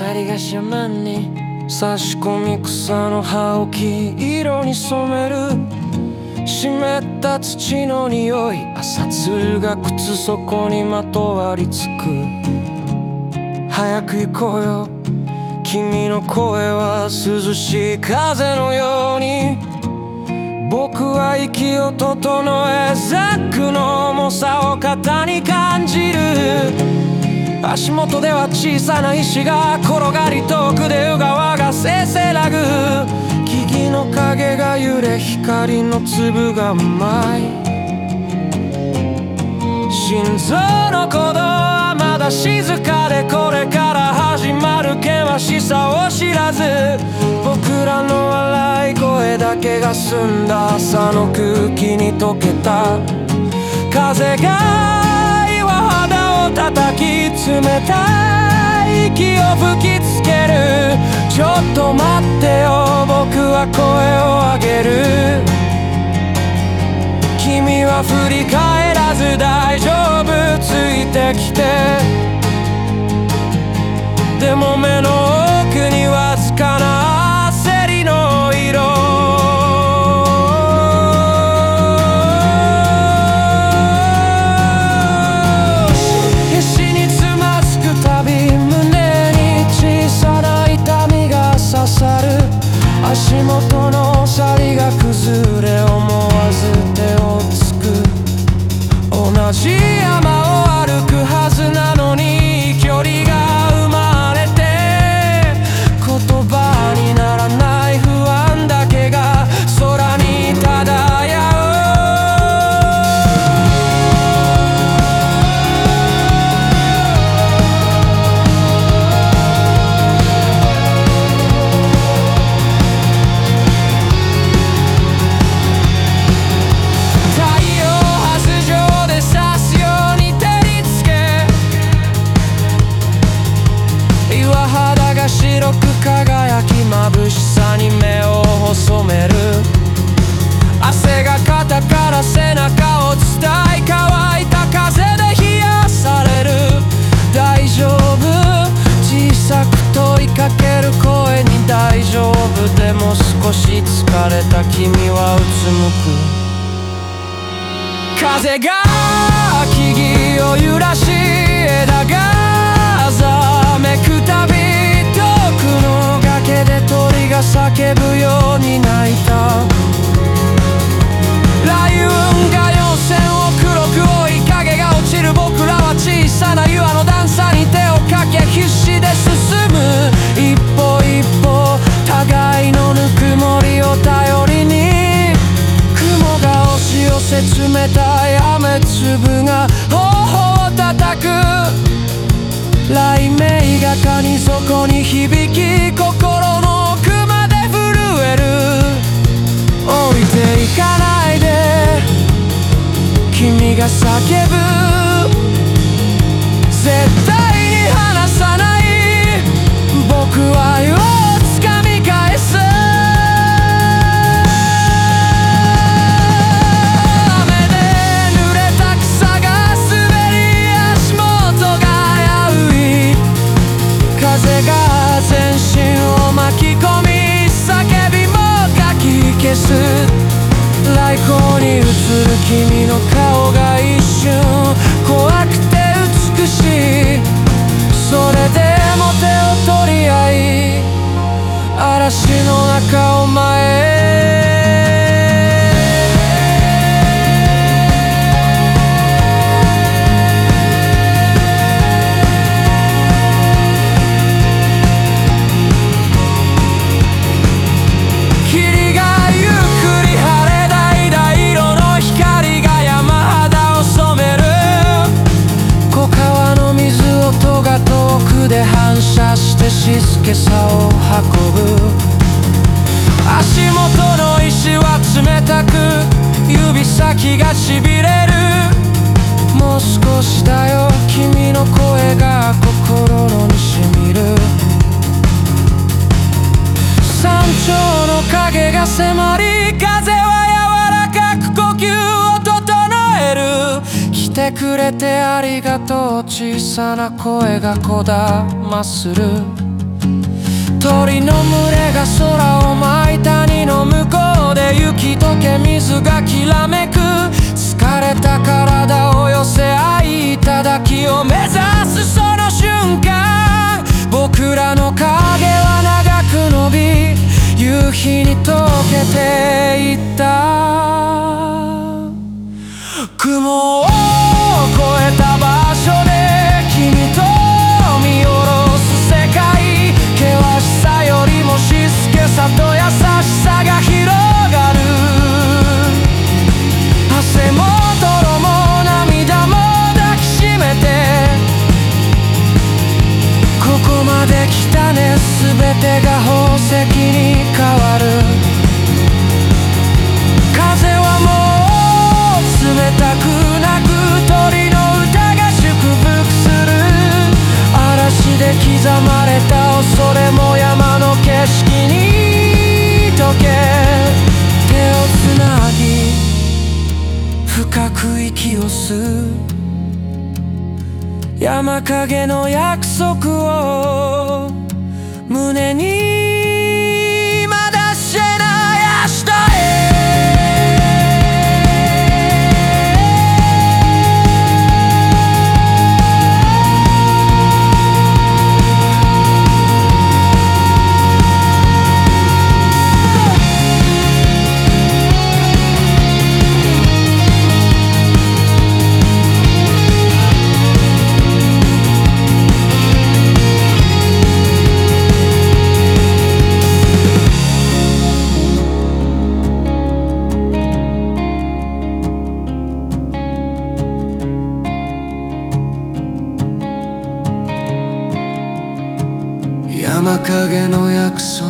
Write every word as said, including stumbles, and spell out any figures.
光が斜面に差し込み草の葉を黄色に染める。湿った土の匂い、朝露が靴底にまとわりつく。早く行こうよ、君の声は涼しい風のように。僕は息を整え、ザックの重さを肩に感じる。足元では小さな石が転がり、遠くで鵜川がせせらぐ。木々の影が揺れ、光の粒が舞い。心臓の鼓動はまだ静かで、これから始まる険しさを知らず、僕らの笑い声だけが澄んだ朝の空気に溶けた。風が岩肌を叩き、冷たい息を吹きつける。ちょっと待ってよ、僕は声を上げる。君は振り返らず大丈夫、ついてきて。でも目の奥にわずかな焦りの色。必死につまずくたび、胸に小さな痛みが刺さる。足元の砂利が崩れ、思わず手をつく。同じ山を歩くはずなのに、距離が生まれて、言葉にならない不安だけが空に漂う。白く輝き、眩しさに目を細める。汗が肩から背中を伝い、乾いた風で冷やされる。大丈夫、小さく問いかける声に大丈夫。でも少し疲れた君はうつむく。風が木々を揺らし、枝がざめくたび、崖で鳥が叫ぶように泣いた。雷雲が四線を黒く追い、影が落ちる。僕らは小さな岩の段差に手をかけ、必死で進む。一歩一歩互いのぬくもりを頼りに。雲が押し寄せ、冷たい雨粒が頬を叩く。雷鳴が谷底に響き、心の奥まで震える。降りていかないで、君が叫ぶ。絶対に離さない、僕は世を掴み返す。風が全身を巻き込み、叫びもかき消す。来光に映る君の顔が一瞬怖くて美しい。それでも手を取り合い、嵐の中を前へ。で反射して静けさを運ぶ。足元の石は冷たく、指先がしびれる。もう少しだよ、君の声が心にしみる。山頂の影が迫り、風は柔らかく呼吸を整える。来てくれてありがとう、小さな声がこだまする。 鳥の群れが空を舞い、谷の向こうで雪解け水がきらめく。疲れた体を寄せ合い、頂を目指すその瞬間、僕らの影は長く伸び、夕日に溶けていった。雲を越えた場所で君と見下ろす世界、険しさよりも静けさと優しさが広がる。汗も泥も涙も抱きしめて、ここまで来たね、全てが宝石に変わる。風はもう冷たくなく、鳥の歌が祝福する。嵐で刻まれた恐れも山の景色に溶け、手をつなぎ深く息を吸う。山影の約束を胸にまだ知れない明日へ。山影の約束